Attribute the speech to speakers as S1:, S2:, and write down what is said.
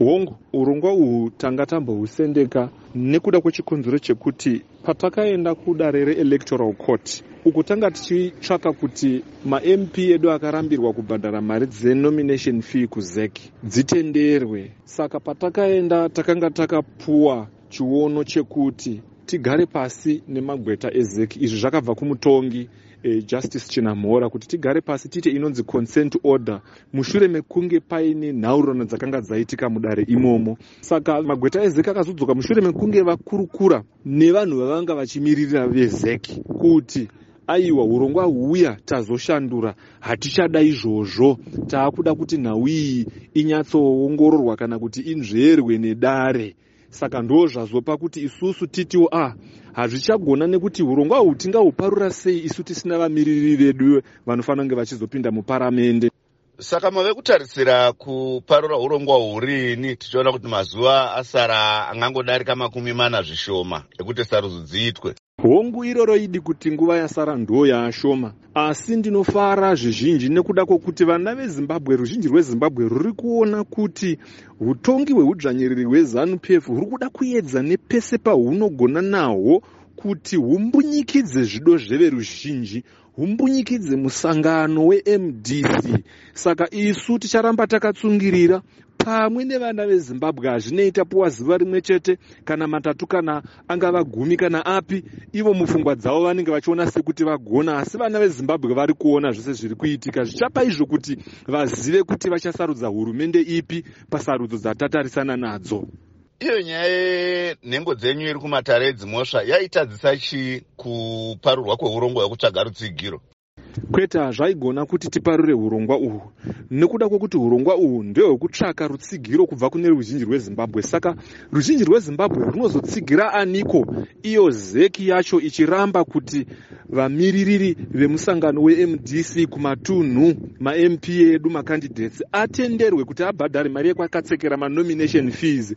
S1: hongu urongwa uhu tanga tambohusendeka nekuda kwechikonzero chekuti patakaenda kudare reelectoral court uku tanga tichitsvaka kuti ma-mp edu akarambirwa kubhadhara mari dzenomination fee kuzec dzitenderwe. Saka patakaenda takanga takapuwa chiono chekuti tigare pasi nemagweta ezec. Izvi zvakabva kumutongi Justice Chinamhora kuti tigare pasi tiite inonzi consent order mushure mekunge paine nhaurirano dzakanga dzaitika mudare imomo. Saka magweta ezec akazodzoka mushure mekunge vakurukura nevanhu vavanga vachimiririra vezec kuti aiwa urongwa huya tazoshandura, hatichada izvozvo, taakuda kuti nhau iyi inyatsoongororwa kana kuti inzverwe nedare. Saka ndo zvazopa kuti isusu titiwo hazvichagona nekuti urongwa uhu tingahuparura sei isu tisina vamiriri vedu vanofanira kunge vachizopinda muparamende.
S2: Saka mave kutarisira kuparura urongwa uhu rini, tichiona kuti mazuva asara angangodarika 40 zvishoma ekuti sarudzo dziitwe?
S1: Hongu iroro idi kuti nguva yasara ndo yaashoma, asi ndinofara zvizhinji nekuda kwokuti vana veZimbabwe, ruzhinji rweZimbabwe ruri kuona kuti hutongi hweudzvanyiriri hweZANU-PF huri kuda kuedza nepese pahunogona nahwo kuti humbunyikidze zvido zveveruzhinji, humbunyikidze musangano weMDC. Saka isu ticharamba takatsungirira pamwe nevana veZimbabwe. Hazvinoita puwa zuva rimwe chete kana matatu kana angava 10 kana api, ivo mupfungwa dzavo vanenge vachiona sekuti vagona, asi vana veZimbabwe vari kuona zvese zviri kuitika. Zvichapa izvo kuti vazive kuti vachasarudza hurumende ipi pasarudzo dzatatarisana nadzo.
S2: Iyo nyaya yenhembo dzenyu iri kumatare edzimhosva yaitadzisa chi kuparurwa kweurongwa hwekutsvaga rutsigiro?
S1: Kweta zvaigona kuti tiparure urongwa uhu nekuda kwokuti urongwa uhu ndehwekutsvaka rutsigiro kubva kune ruzhinji rweZimbabwe. Saka ruzhinji rweZimbabwe runozotsigira aniko iyo ZEC yacho ichiramba kuti vamiririri vemusangano weMDC kumatunhu ma-MP edu macandidates atenderwe kuti abhadhare mari yekwakatsekera manomination fees